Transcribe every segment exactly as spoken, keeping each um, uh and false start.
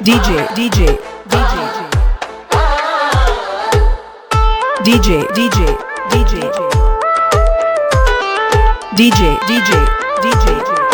DJ DJ DJ DJ DJ DJ DJ DJ DJ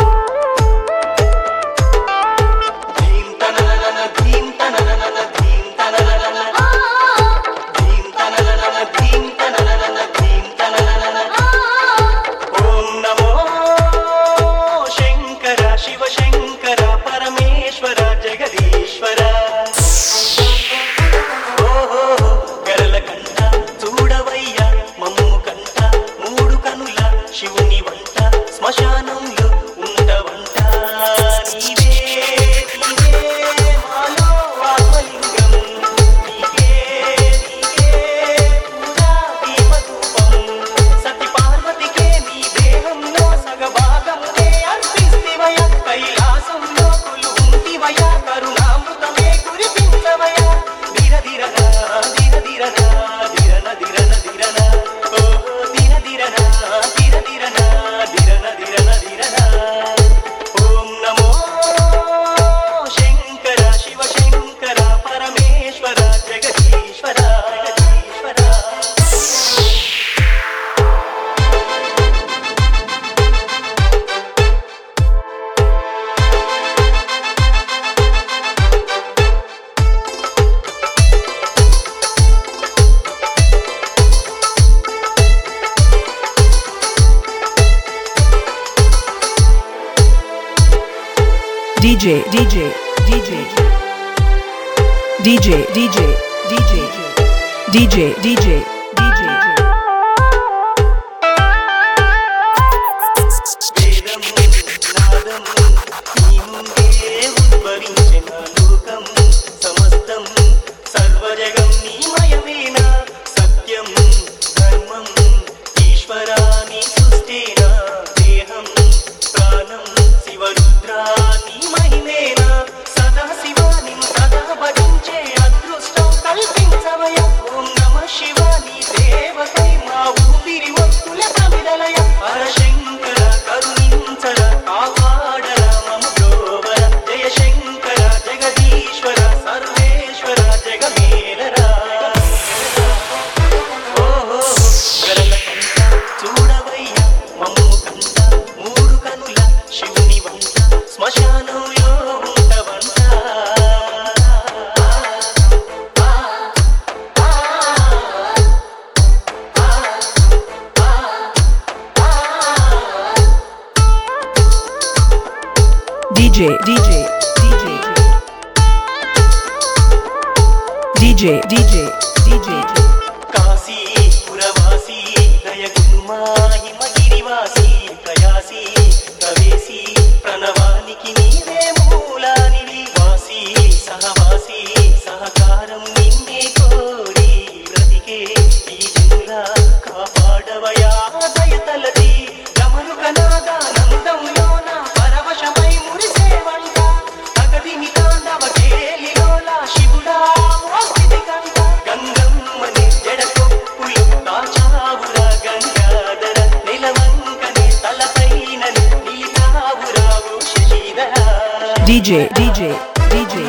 శివుని వంట శ్మశానంలో ఉండవంట నీవే నీవే మాలో ఆత్మలింగం నీకే నీకే పూజా దీపధూపం సతి పార్వతికే నీ దేహంలో సగభాగమునే అర్పిస్తివయ కైలాసంలో కొలువుంటివయ కరుణామృతమే కురిపించవయ ధీర ధీరన ధీర ధీరన ధీరన ధీరన ధీరన ఓహో ధీర ధీరన DJ DJ DJ DJ DJ DJ DJ DJ DJ వేదము నాదము నీ ముందే ఉద్భవించిన లోకం సమస్తం సర్వజగం నీమయమేనా సత్యం ధర్మం ఈశ్వరాని సృష్టినా దేహం ప్రాణం శివరుద్రా నీ మహిమేనా సదా శివాని సదా భజించే అదృష్టం కల్పించవయ ఓం నమః శివాని దేవతై మా ఊపిరి వత్తుల కవిదలయ హరశంకర కరుణించర కాపాడర మమ బ్రోవర జయ శంకర జగదీశ్వర సర్వేశ్వర జగమేలరా ఓహో గరల కంట చూడవయ్య మమ్ము కంట మూడు కనుల శివుని వంట శ్మశానంలో ఉండవంట DJ DJ DJ DJ DJ DJ Kashi పురవాసి దయగుమా హిమగిరివాసి కయాసి కవేసి ప్రణవానికి నీవే మూలానివి వాసి సహవాసి సహకారం నిన్నే కోరి బ్రతికే ఈ జనుల కాపాడవయా దయతలది గమను కనాదానందంలోన పరవశమై మురిసేవంట అగదిని తాండవ కేలిలోలా శివుడా మోస్తిది కంట గంగమ్మని జడకొప్పులు దాచావురా గంగాధర నిలవంకని తలపైన నీలావురావు శశిధర DJ DJ DJ